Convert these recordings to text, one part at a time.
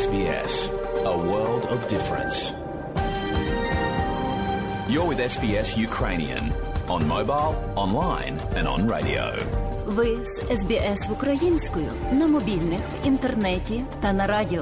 SBS, a world of difference. You're with SBS Ukrainian on mobile, online and on radio. Ви з SBS українською на мобільних, в інтернеті та на радіо.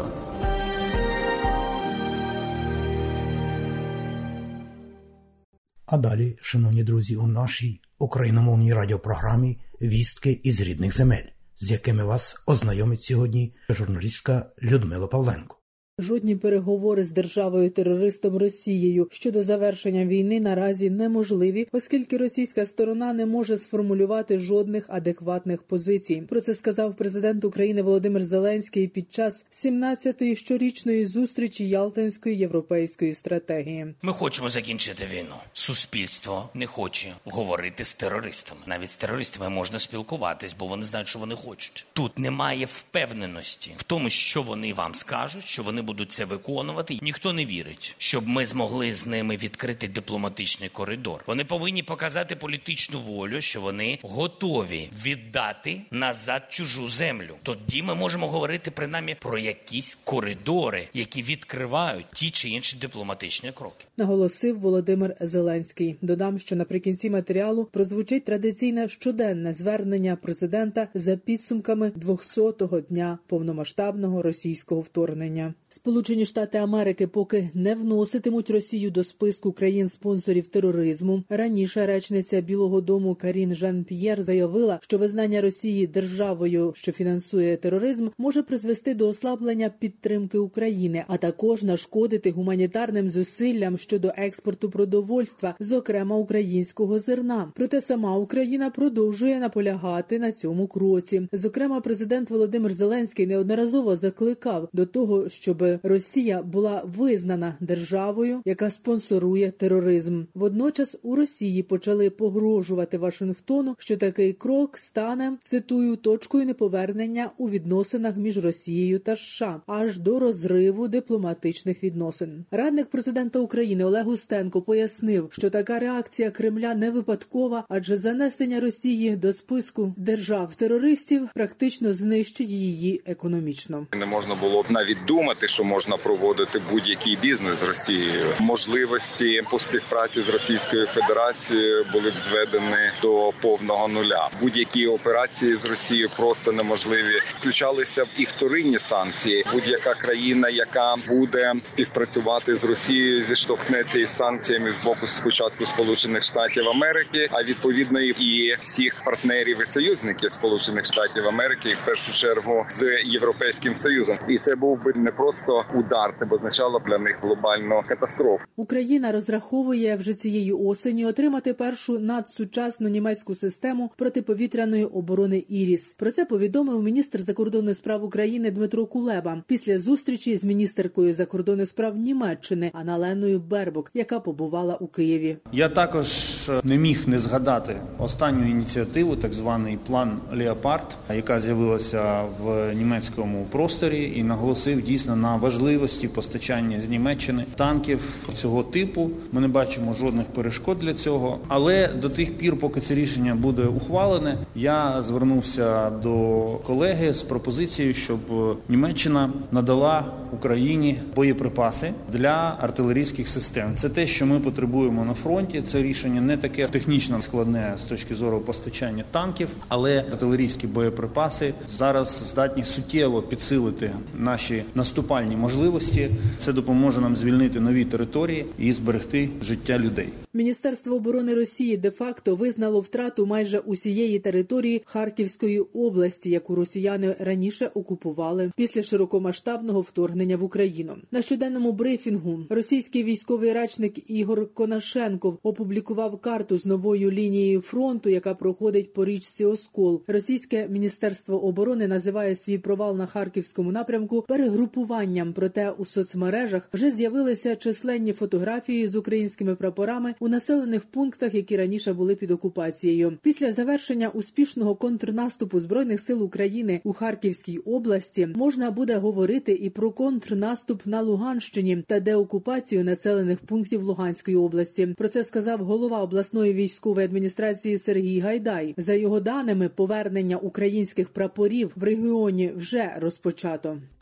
А далі, шановні друзі, у нашій україномовній радіопрограмі «Вістки із рідних земель», з якими вас ознайомить сьогодні журналістка Людмила Павленко. Жодні переговори з державою-терористом Росією щодо завершення війни наразі неможливі, оскільки російська сторона не може сформулювати жодних адекватних позицій. Про це сказав президент України Володимир Зеленський під час 17-ї щорічної зустрічі Ялтинської європейської стратегії. Ми хочемо закінчити війну. Суспільство не хоче говорити з терористами. Навіть з терористами можна спілкуватись, бо вони знають, що вони хочуть. Тут немає впевненості в тому, що вони вам скажуть, що вони будуть це виконувати. Ніхто не вірить, щоб ми змогли з ними відкрити дипломатичний коридор. Вони повинні показати політичну волю, що вони готові віддати назад чужу землю. Тоді ми можемо говорити принаймні про якісь коридори, які відкривають ті чи інші дипломатичні кроки. Наголосив Володимир Зеленський. Додам, що наприкінці матеріалу прозвучить традиційне щоденне звернення президента за підсумками 200-го дня повномасштабного російського вторгнення. Сполучені Штати Америки поки не вноситимуть Росію до списку країн-спонсорів тероризму. Раніше речниця Білого дому Карін Жан-П'єр заявила, що визнання Росії державою, що фінансує тероризм, може призвести до ослаблення підтримки України, а також нашкодити гуманітарним зусиллям щодо експорту продовольства, зокрема українського зерна. Проте сама Україна продовжує наполягати на цьому кроці. Зокрема, президент Володимир Зеленський неодноразово закликав до того, щоб Росія була визнана державою, яка спонсорує тероризм. Водночас у Росії почали погрожувати Вашингтону, що такий крок стане, цитую, точкою неповернення у відносинах між Росією та США, аж до розриву дипломатичних відносин. Радник президента України Олег Устенко пояснив, що така реакція Кремля не випадкова, адже занесення Росії до списку держав-терористів практично знищить її економічно. Не можна було навіть думати, що можна проводити будь-який бізнес з Росією. Можливості по співпраці з Російською Федерацією були б зведені до повного нуля. Будь-які операції з Росією просто неможливі. Включалися б і вторинні санкції. Будь-яка країна, яка буде співпрацювати з Росією, зіштовхнеться із санкціями з боку спочатку Сполучених Штатів Америки, а відповідно і всіх партнерів і союзників Сполучених Штатів Америки, і в першу чергу з Європейським Союзом. І це був би не просто удар, це б означало для них глобальну катастрофу. Україна розраховує вже цієї осені отримати першу надсучасну німецьку систему протиповітряної оборони «Іріс». Про це повідомив міністр закордонних справ України Дмитро Кулеба після зустрічі з міністеркою закордонних справ Німеччини Анналеною Бербок, яка побувала у Києві. Я також не міг не згадати останню ініціативу, так званий план «Леопард», яка з'явилася в німецькому просторі, і наголосив дійсно на важливості постачання з Німеччини танків цього типу. Ми не бачимо жодних перешкод для цього. Але до тих пір, поки це рішення буде ухвалене, я звернувся до колеги з пропозицією, щоб Німеччина надала Україні боєприпаси для артилерійських систем. Це те, що ми потребуємо на фронті. Це рішення не таке технічно складне з точки зору постачання танків, але артилерійські боєприпаси зараз здатні суттєво підсилити наші наступальні можливості. Це допоможе нам звільнити нові території і зберегти життя людей. Міністерство оборони Росії де-факто визнало втрату майже усієї території Харківської області, яку росіяни раніше окупували після широкомасштабного вторгнення в Україну. На щоденному брифінгу російський військовий речник Ігор Конашенков опублікував карту з новою лінією фронту, яка проходить по річці Оскол. Російське Міністерство оборони називає свій провал на Харківському напрямку перегрупуванням, проте у соцмережах вже з'явилися численні фотографії з українськими прапорами у населених пунктах, які раніше були під окупацією. Після завершення успішного контрнаступу Збройних сил України у Харківській області можна буде говорити і про контрнаступ на Луганщині та деокупацію населених пунктів Луганської області. Про це сказав голова обласної військової адміністрації Сергій Гайдай. За його даними, повернення українських прапорів в регіоні вже розпочато.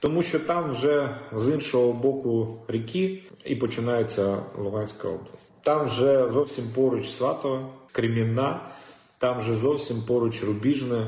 Тому що там вже з іншого боку ріки і починається Луганська область. Там вже зовсім поруч Сватове, Кремінна, там вже зовсім поруч Рубіжне.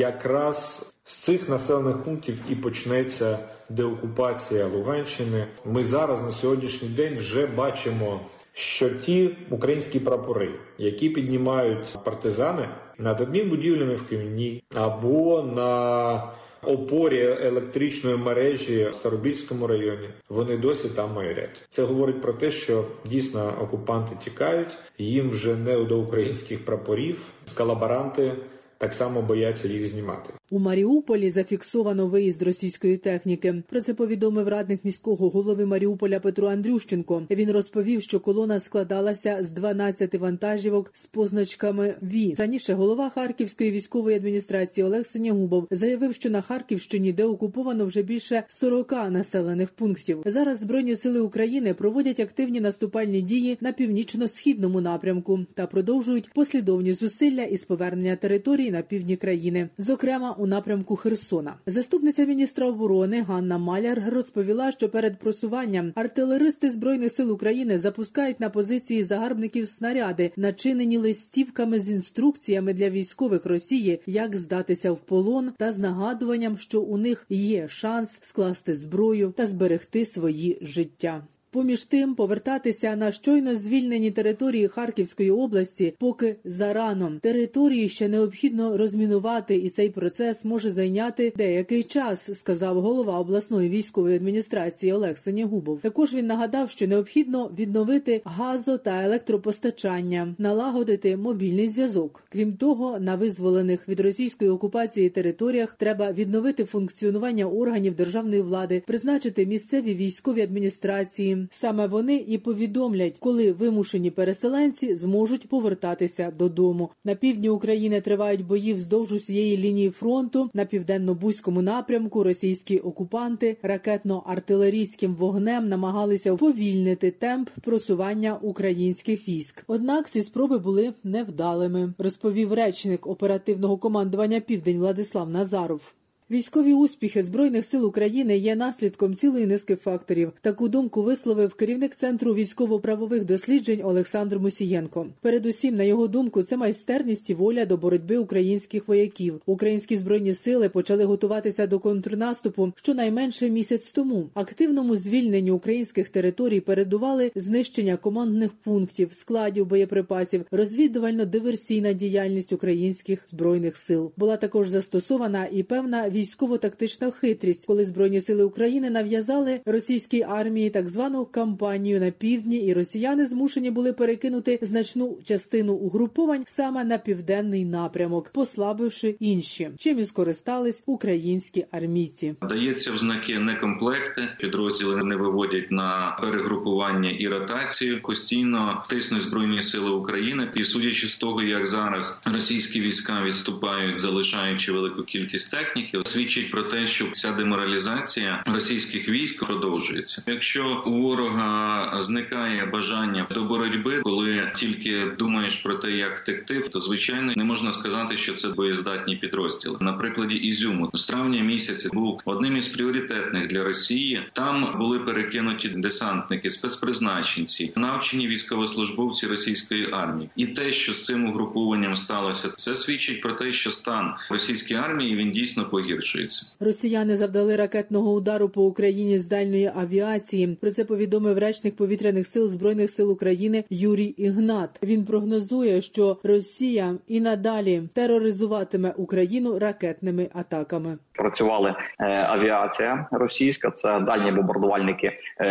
Якраз з цих населених пунктів і почнеться деокупація Луганщини. Ми зараз на сьогоднішній день вже бачимо, що ті українські прапори, які піднімають партизани над адмінбудівлями в Кремінні або на опорі електричної мережі в Старобільському районі, вони досі там майорять. Це говорить про те, що дійсно окупанти тікають, їм вже не до українських прапорів, колаборанти так само бояться їх знімати. У Маріуполі зафіксовано виїзд російської техніки. Про це повідомив радник міського голови Маріуполя Петро Андрющенко. Він розповів, що колона складалася з 12 вантажівок з позначками ВІ. Раніше голова Харківської військової адміністрації Олег Синягубов заявив, що на Харківщині деокуповано вже більше 40 населених пунктів. Зараз Збройні сили України проводять активні наступальні дії на північно-східному напрямку та продовжують послідовні зусилля із повернення території на півдні країни, зокрема у напрямку Херсона. Заступниця міністра оборони Ганна Маляр розповіла, що перед просуванням артилеристи Збройних сил України запускають на позиції загарбників снаряди, начинені листівками з інструкціями для військових Росії, як здатися в полон, та з нагадуванням, що у них є шанс скласти зброю та зберегти свої життя. Поміж тим, повертатися на щойно звільнені території Харківської області поки зарано. Території ще необхідно розмінувати, і цей процес може зайняти деякий час, сказав голова обласної військової адміністрації Олег Синягубов. Також він нагадав, що необхідно відновити газо- та електропостачання, налагодити мобільний зв'язок. Крім того, на визволених від російської окупації територіях треба відновити функціонування органів державної влади, призначити місцеві військові адміністрації. Саме вони і повідомлять, коли вимушені переселенці зможуть повертатися додому. На півдні України тривають бої вздовж усієї лінії фронту. На південно-бузькому напрямку російські окупанти ракетно-артилерійським вогнем намагалися уповільнити темп просування українських військ. Однак ці спроби були невдалими, розповів речник оперативного командування «Південь» Владислав Назаров. Військові успіхи Збройних сил України є наслідком цілої низки факторів. Таку думку висловив керівник Центру військово-правових досліджень Олександр Мусієнко. Передусім, на його думку, це майстерність і воля до боротьби українських вояків. Українські Збройні сили почали готуватися до контрнаступу щонайменше місяць тому. Активному звільненню українських територій передували знищення командних пунктів, складів боєприпасів, розвідувально-диверсійна діяльність українських Збройних сил. Була також застосована і певна військово-тактична хитрість, коли Збройні сили України нав'язали російській армії так звану кампанію на півдні, і росіяни змушені були перекинути значну частину угруповань саме на південний напрямок, послабивши інші, чим і скористались українські армійці. Дається в знаки некомплекти, підрозділи не виводять на перегрупування і ротацію, постійно тиснуть Збройні сили України. І судячи з того, як зараз російські війська відступають, залишаючи велику кількість техніки, свідчить про те, що ця деморалізація російських військ продовжується. Якщо у ворога зникає бажання до боротьби, коли тільки думаєш про те, як втекти, то, звичайно, не можна сказати, що це боєздатні підрозділи. На прикладі Ізюму з травня місяця був одним із пріоритетних для Росії. Там були перекинуті десантники, спецпризначенці, навчені військовослужбовці російської армії. І те, що з цим угрупованням сталося, це свідчить про те, що стан російської армії, він дійсно погіршується. Росіяни завдали ракетного удару по Україні з дальньої авіації. Про це повідомив речник повітряних сил Збройних сил України Юрій Ігнат. Він прогнозує, що Росія і надалі тероризуватиме Україну ракетними атаками. Працювали авіація російська, це дальні бомбардувальники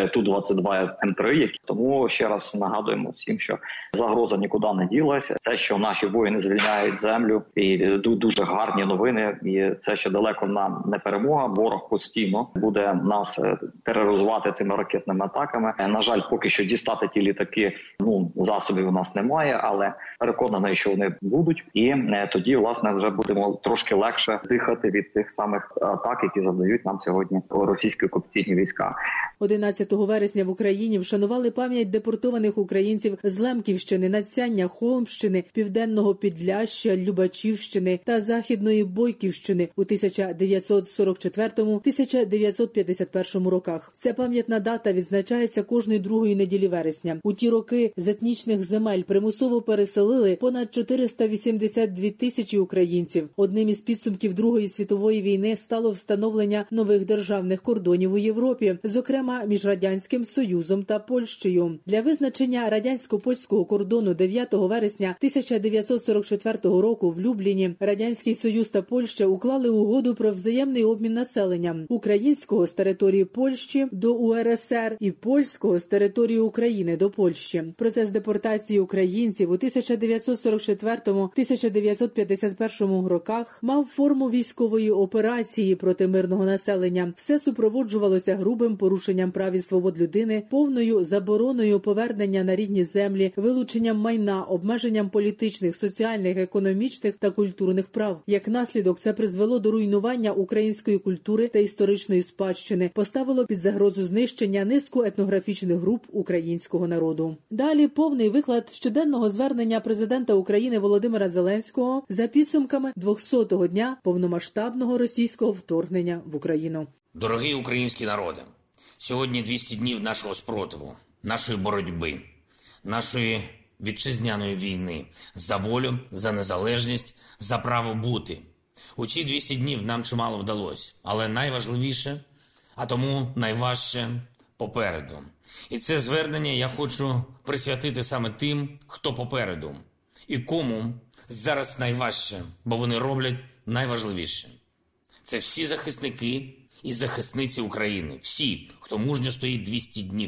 Ту-22М3, тому ще раз нагадуємо всім, що загроза нікуди не ділася. Це, що наші воїни звільняють землю, і дуже гарні новини, і це ще далеко нам не перемога. Ворог постійно буде нас тероризувати цими ракетними атаками. На жаль, поки що дістати ті літаки, засобів у нас немає, але переконаний, що вони будуть. І тоді, власне, вже будемо трошки легше дихати від тих самих атак, які завдають нам сьогодні російські окупаційні війська. 11 вересня в Україні вшанували пам'ять депортованих українців з Лемківщини, Надсяння, Холмщини, Південного Підляшшя, Любачівщини та Західної Бойківщини у 1939 1944-1951 роках. Ця пам'ятна дата відзначається кожної другої неділі вересня. У ті роки з етнічних земель примусово переселили понад 482 тисячі українців. Одним із підсумків Другої світової війни стало встановлення нових державних кордонів у Європі, зокрема між Радянським Союзом та Польщею. Для визначення радянсько-польського кордону 9 вересня 1944 року в Любліні Радянський Союз та Польща уклали угоду про взаємний обмін населенням українського з території Польщі до УРСР і польського з території України до Польщі. Процес депортації українців у 1944-1951 роках мав форму військової операції проти мирного населення. Все супроводжувалося грубим порушенням прав і свобод людини, повною забороною повернення на рідні землі, вилученням майна, обмеженням політичних, соціальних, економічних та культурних прав. Як наслідок, це призвело до руйнування української культури та історичної спадщини, поставило під загрозу знищення низку етнографічних груп українського народу. Далі повний виклад щоденного звернення президента України Володимира Зеленського за підсумками 200-го дня повномасштабного російського вторгнення в Україну. Дорогий український народе, сьогодні 200 днів нашого спротиву, нашої боротьби, нашої вітчизняної війни за волю, за незалежність, за право бути. У ці 200 днів нам чимало вдалося, але найважливіше, а тому найважче попереду. І це звернення я хочу присвятити саме тим, хто попереду, і кому зараз найважче, бо вони роблять найважливіше. Це всі захисники і захисниці України, всі, хто мужньо стоїть 200 днів.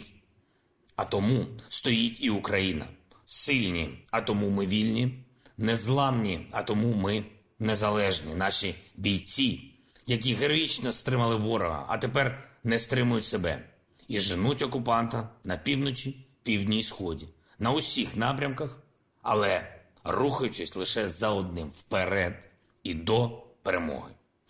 А тому стоїть і Україна. Сильні, а тому ми вільні, незламні, а тому ми незалежні. Наші бійці, які героїчно стримали ворога, а тепер не стримують себе. І женуть окупанта на півночі, півдні і сході. На усіх напрямках, але рухаючись лише за одним – вперед і до перемоги.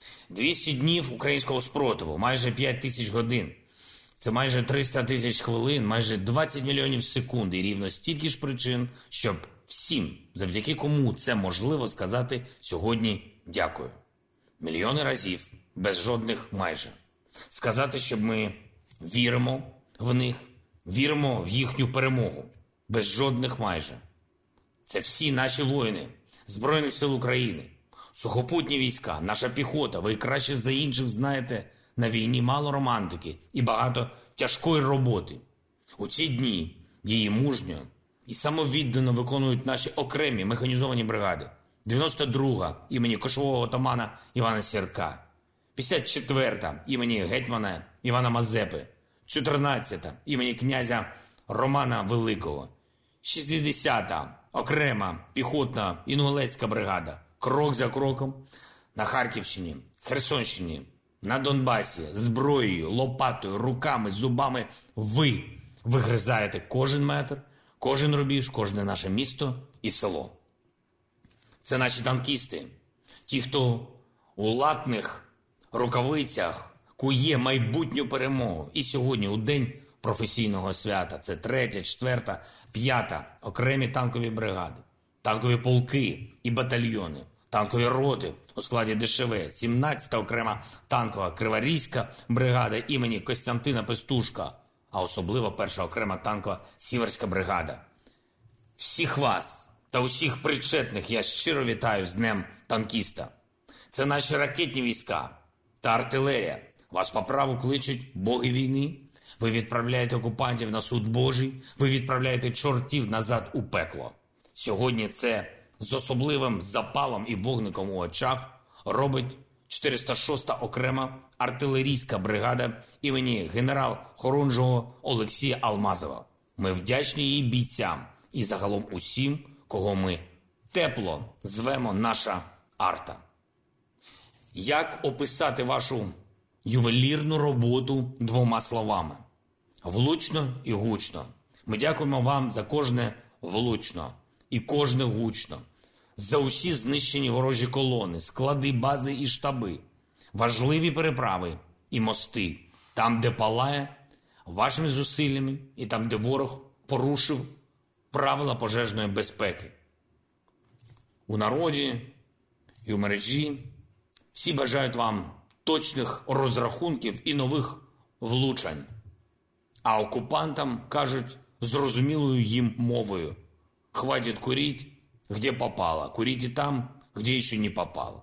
200 днів українського спротиву, майже 5 тисяч годин. Це майже 300 тисяч хвилин, майже 20 мільйонів секунд і рівно стільки ж причин, щоб всім, завдяки кому це можливо, сказати сьогодні дякую. Мільйони разів, без жодних майже. Сказати, щоб ми віримо в них, віримо в їхню перемогу, без жодних майже. Це всі наші воїни Збройних сил України, сухопутні війська, наша піхота. Ви краще за інших знаєте, на війні мало романтики і багато тяжкої роботи. У ці дні її мужньо і самовіддано виконують наші окремі механізовані бригади. 92-га імені кошового отамана Івана Сірка, 54-та імені гетьмана Івана Мазепи, 14-та імені князя Романа Великого, 60-та окрема піхотна інгулецька бригада. Крок за кроком на Харківщині, Херсонщині, на Донбасі, зброєю, лопатою, руками, зубами ви вигризаєте кожен метр, кожен рубіж, кожне наше місто і село. Це наші танкісти, ті, хто у латних рукавицях кує майбутню перемогу. І сьогодні, у день професійного свята, це 3-я, 4-та, 5-та окремі танкові бригади, танкові полки і батальйони, танкові роти у складі ДШВ, 17-та окрема танкова Криворізька бригада імені Костянтина Пестушка, а особливо 1-ша окрема танкова Сіверська бригада. Всіх вас та усіх причетних я щиро вітаю з Днем танкіста. Це наші ракетні війська та артилерія. Вас по праву кличуть боги війни. Ви відправляєте окупантів на суд Божий. Ви відправляєте чортів назад у пекло. Сьогодні це з особливим запалом і вогником у очах робить 406-та окрема артилерійська бригада імені генерал-хорунжого Олексія Алмазова. Ми вдячні її бійцям і загалом усім, кого ми тепло звемо наша арта. Як описати вашу ювелірну роботу 2 словами? Влучно і гучно. Ми дякуємо вам за кожне влучно і кожне гучно, за усі знищені ворожі колони, склади, бази і штаби, важливі переправи і мости, там, де палає, вашими зусиллями, і там, де ворог порушив правила пожежної безпеки. У народі і у мережі всі бажають вам точних розрахунків і нових влучань. А окупантам кажуть зрозумілою їм мовою: «Хватить курить, где попало, курите там, где ще не попало».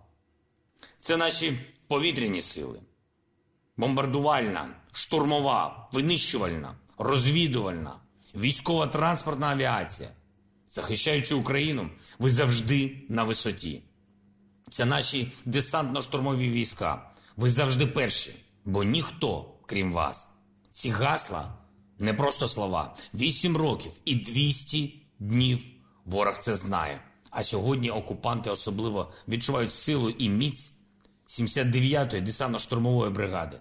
Це наші повітряні сили. Бомбардувальна, штурмова, винищувальна, розвідувальна, військово-транспортна авіація. Захищаючи Україну, ви завжди на висоті. Це наші десантно-штурмові війська. Ви завжди перші, бо ніхто, крім вас. Ці гасла – не просто слова. 8 років і 200 днів ворог це знає. А сьогодні окупанти особливо відчувають силу і міць 79-ї десантно-штурмової бригади,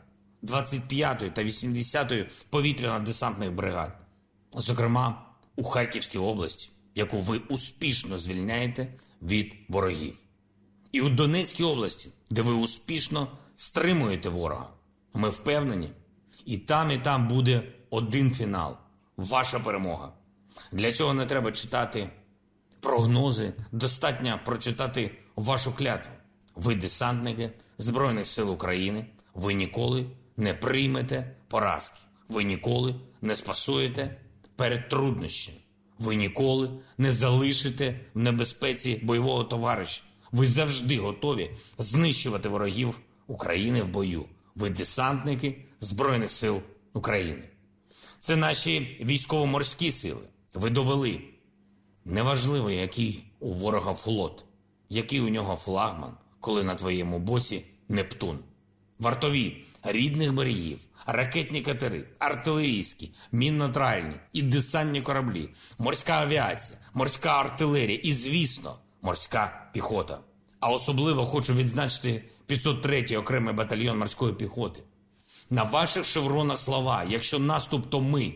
25-ї та 80-ї повітряно-десантних бригад. Зокрема, у Харківській області, яку ви успішно звільняєте від ворогів. І у Донецькій області, де ви успішно стримуєте ворога. Ми впевнені, і там буде один фінал – ваша перемога. Для цього не треба читати прогнози, достатньо прочитати вашу клятву. Ви десантники Збройних сил України, ви ніколи не приймете поразки. Ви ніколи не спасуєте перед труднощами. Ви ніколи не залишите в небезпеці бойового товариша. Ви завжди готові знищувати ворогів України в бою. Ви десантники Збройних сил України. Це наші військово-морські сили. Ви довели. Неважливо, який у ворога флот, який у нього флагман, коли на твоєму боці Нептун. Вартові рідних берегів, ракетні катери, артилерійські, мінно-тральні і десантні кораблі, морська авіація, морська артилерія і, звісно, морська піхота. А особливо хочу відзначити 503-й окремий батальйон морської піхоти. На ваших шевронах слова «Якщо наступ, то ми».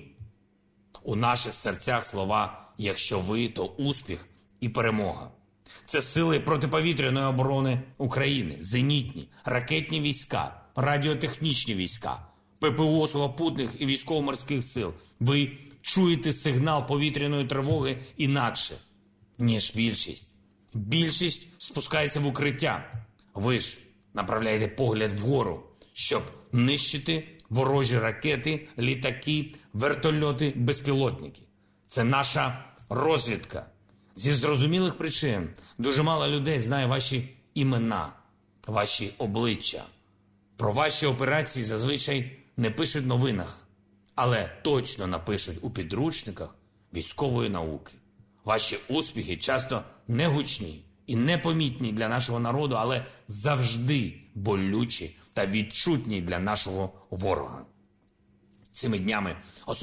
У наших серцях слова «Якщо ви, то успіх і перемога». Це сили протиповітряної оборони України, зенітні, ракетні війська, радіотехнічні війська, ППО сухопутних і військово-морських сил. Ви чуєте сигнал повітряної тривоги інакше, ніж більшість. Більшість спускається в укриття. Ви ж направляєте погляд вгору, щоб нищити ворожі ракети, літаки, вертольоти, безпілотники. Це наша розвідка. Зі зрозумілих причин дуже мало людей знає ваші імена, ваші обличчя. Про ваші операції зазвичай не пишуть в новинах, але точно напишуть у підручниках військової науки. Ваші успіхи часто не гучні і непомітні для нашого народу, але завжди болючі та відчутні для нашого ворога. Цими днями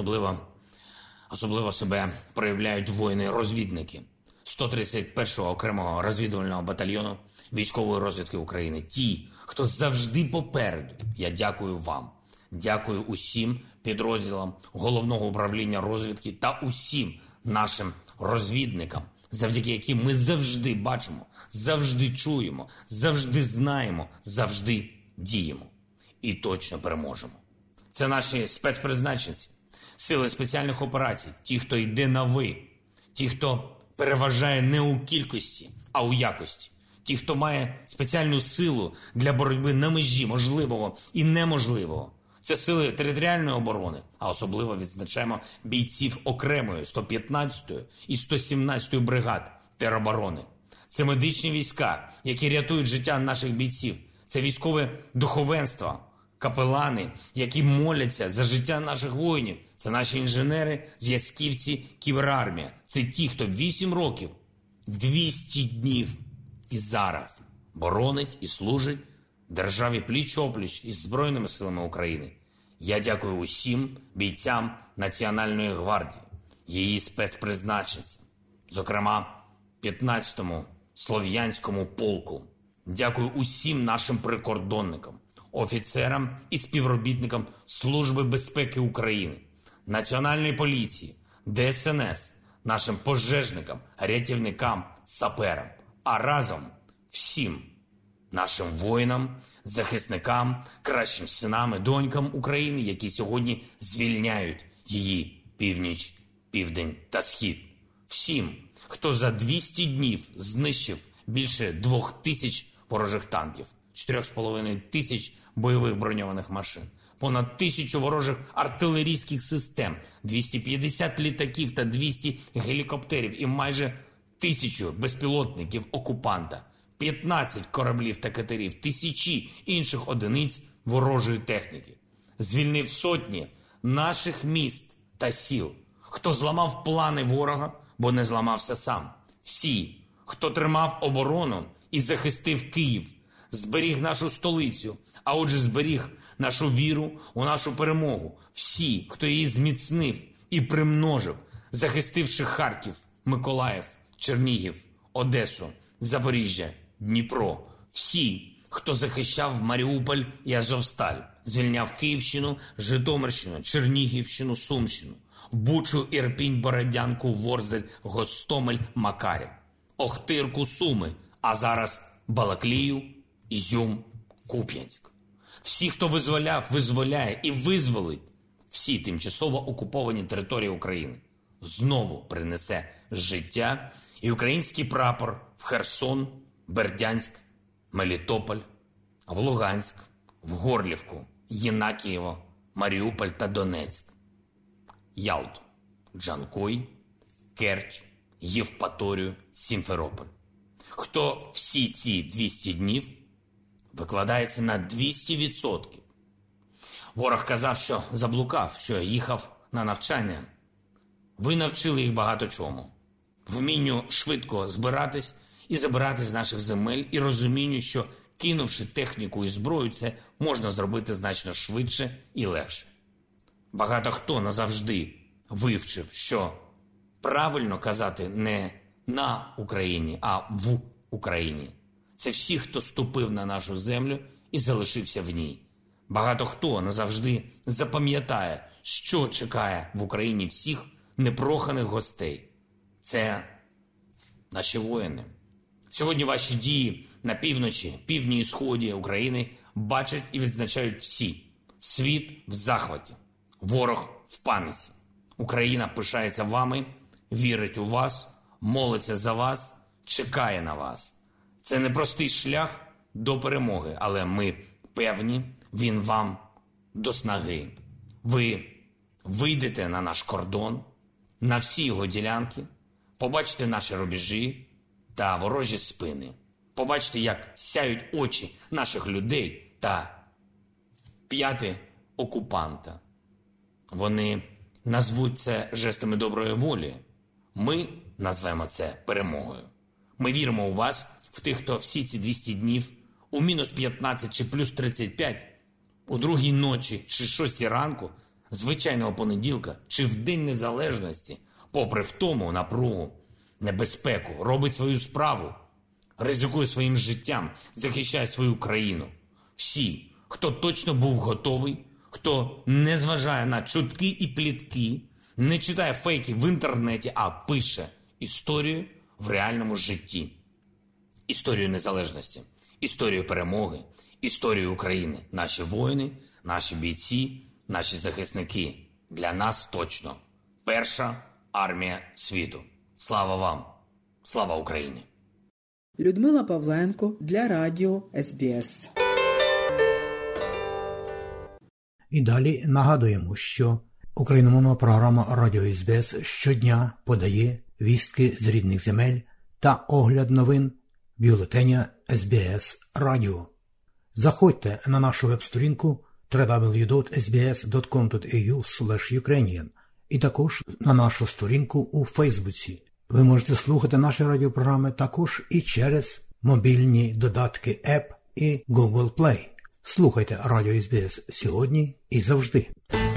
особливо себе проявляють воїни-розвідники 131-го окремого розвідувального батальйону військової розвідки України. Ті, хто завжди попереду. Я дякую вам. Дякую усім підрозділам Головного управління розвідки та усім нашим розвідникам, завдяки яким ми завжди бачимо, завжди чуємо, завжди знаємо, завжди діємо. І точно переможемо. Це наші спецпризначенці, сили спеціальних операцій, ті, хто йде на «ви», ті, хто переважає не у кількості, а у якості, ті, хто має спеціальну силу для боротьби на межі можливого і неможливого. Це сили територіальної оборони, а особливо відзначаємо бійців окремої 115-ї і 117-ї бригад тероборони. Це медичні війська, які рятують життя наших бійців. Це військове духовенство, капелани, які моляться за життя наших воїнів. Це наші інженери, зв'язківці, кіберармія. Це ті, хто 8 років, 200 днів і зараз боронить і служить державі пліч-опліч із Збройними силами України. Я дякую усім бійцям Національної гвардії, її спецпризначенцям, зокрема 15-му Слов'янському полку. Дякую усім нашим прикордонникам, офіцерам і співробітникам Служби безпеки України, Національної поліції, ДСНС, нашим пожежникам, рятівникам, саперам, а разом всім нашим воїнам, захисникам, кращим синам і донькам України, які сьогодні звільняють її північ, південь та схід. Всім, хто за 200 днів знищив більше 2000 ворожих танків, 4,5 тисяч бойових броньованих машин, понад 1000 ворожих артилерійських систем, 250 літаків та 200 гелікоптерів і майже 1000 безпілотників окупанта, 15 кораблів та катерів, тисячі інших одиниць ворожої техніки. Звільнив сотні наших міст та сіл. Хто зламав плани ворога, бо не зламався сам. Всі, хто тримав оборону і захистив Київ, зберіг нашу столицю, а отже зберіг нашу віру у нашу перемогу. Всі, хто її зміцнив і примножив, захистивши Харків, Миколаїв, Чернігів, Одесу, Запоріжжя, Дніпро. Всі, хто захищав Маріуполь і Азовсталь, звільняв Київщину, Житомирщину, Чернігівщину, Сумщину, Бучу, Ірпінь, Бородянку, Ворзель, Гостомель, Макарів, Охтирку, Суми, а зараз Балаклію, Ізюм, Куп'янськ. Всі, хто визволяв, визволяє і визволить всі тимчасово окуповані території України, знову принесе життя і український прапор в Херсон, Бердянськ, Мелітополь, в Луганськ, в Горлівку, Єнакієво, Маріуполь та Донецьк, Ялту, Джанкой, Керч, Євпаторію, Сімферополь. Хто всі ці 200 днів викладається на 200%. Ворог казав, що заблукав, що їхав на навчання. Ви навчили їх багато чому. Вмінню швидко збиратись і забирати з наших земель, і розумінню, що кинувши техніку і зброю, це можна зробити значно швидше і легше. Багато хто назавжди вивчив, що правильно казати не на Україні, а в Україні. Це всі, хто ступив на нашу землю і залишився в ній. Багато хто назавжди запам'ятає, що чекає в Україні всіх непроханих гостей. Це наші воїни. Сьогодні ваші дії на півночі, півдні і сході України бачать і відзначають всі. Світ в захваті, ворог в паніці. Україна пишається вами, вірить у вас, молиться за вас, чекає на вас. Це непростий шлях до перемоги, але ми певні, він вам до снаги. Ви вийдете на наш кордон, на всі його ділянки, побачите наші рубежі та ворожі спини. Побачите, як сяють очі наших людей та п'яти окупанта. Вони назвуть це жестами доброї волі. Ми назвемо це перемогою. Ми віримо у вас, в тих, хто всі ці 200 днів у мінус 15 чи плюс 35, у другій ночі чи 6 ранку, звичайного понеділка чи в День Незалежності, попри втому, напругу, небезпеку, робить свою справу, ризикує своїм життям, захищає свою країну. Всі, хто точно був готовий, хто не зважає на чутки і плітки, не читає фейки в інтернеті, а пише історію в реальному житті. Історію незалежності, історію перемоги, історію України. Наші воїни, наші бійці, наші захисники. Для нас точно перша армія світу. Слава вам! Слава Україні! Людмила Павленко для радіо СБС. І далі нагадуємо, що україномовна програма Радіо СБС щодня подає вістки з рідних земель та огляд новин бюлетеня СБС Радіо. Заходьте на нашу веб-сторінку www.sbs.com.au/ukrainian і також на нашу сторінку у Фейсбуці. Ви можете слухати наші радіопрограми також і через мобільні додатки App і Google Play. Слухайте Радіо СБС сьогодні і завжди.